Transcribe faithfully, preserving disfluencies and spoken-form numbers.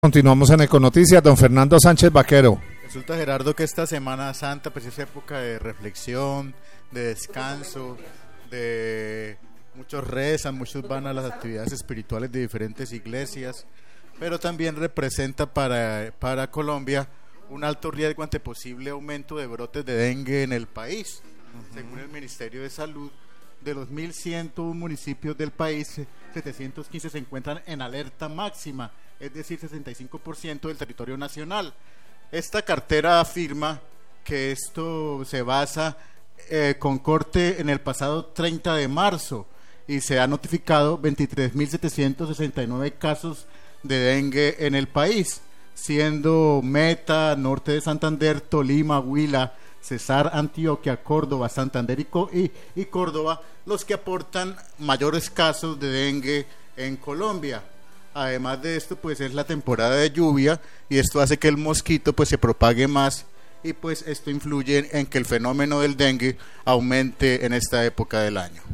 Continuamos en Econoticias, don Fernando Sánchez Vaquero. Resulta, Gerardo, que esta Semana Santa pues es época de reflexión, de descanso, de muchos rezan, muchos van a las actividades espirituales de diferentes iglesias, pero también representa para, para Colombia un alto riesgo ante posible aumento de brotes de dengue en el país. Uh-huh. Según el Ministerio de Salud, de los mil ciento uno municipios del país, setecientos quince se encuentran en alerta máxima, es decir, sesenta y cinco por ciento del territorio nacional. Esta cartera afirma que esto se basa eh, con corte en el pasado treinta de marzo y se han notificado veintitrés mil setecientos sesenta y nueve casos de dengue en el país, siendo Meta, Norte de Santander, Tolima, Huila, Cesar, Antioquia, Córdoba, Santander y, y, y Córdoba los que aportan mayores casos de dengue en Colombia. Además de esto, pues es la temporada de lluvia y esto hace que el mosquito pues se propague más y pues esto influye en que el fenómeno del dengue aumente en esta época del año.